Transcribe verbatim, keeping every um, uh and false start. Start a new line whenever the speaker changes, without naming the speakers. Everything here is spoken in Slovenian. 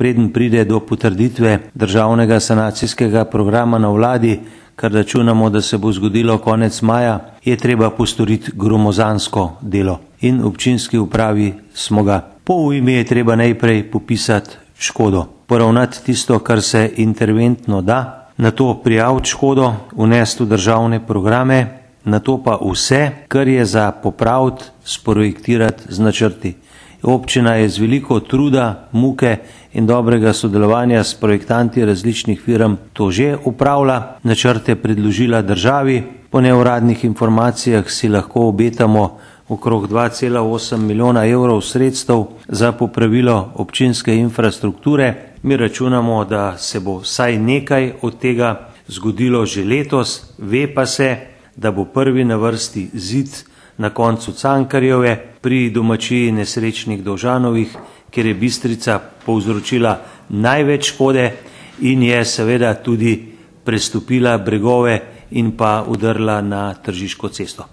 preden pride do potrditve državnega sanacijskega programa na vladi, kar računamo, da se bo zgodilo konec maja, je treba postoriti gromozansko delo. In občinski upravi smo ga. Po ujmi je treba najprej popisati škodo, poravnati tisto, kar se interventno da, nato prijaviti škodo, vnesti v državne programe, nato pa vse, kar je za popraviti, sprojektirati z načrti. Občina je z veliko truda, muke in dobrega sodelovanja s projektanti različnih firm to že upravlja, načrte predložila državi. Po neuradnih informacijah si lahko obetamo okrog dva cela osem milijona evrov sredstev za popravilo občinske infrastrukture. Mi računamo, da se bo vsaj nekaj od tega zgodilo že letos, ve pa se, da bo prvi na vrsti zid na koncu Cankarjeve pri domačiji nesrečnih Dovžanovih, kjer je Bistrica povzročila največ škode in je seveda tudi prestopila bregove in pa udrla na Tržiško cesto.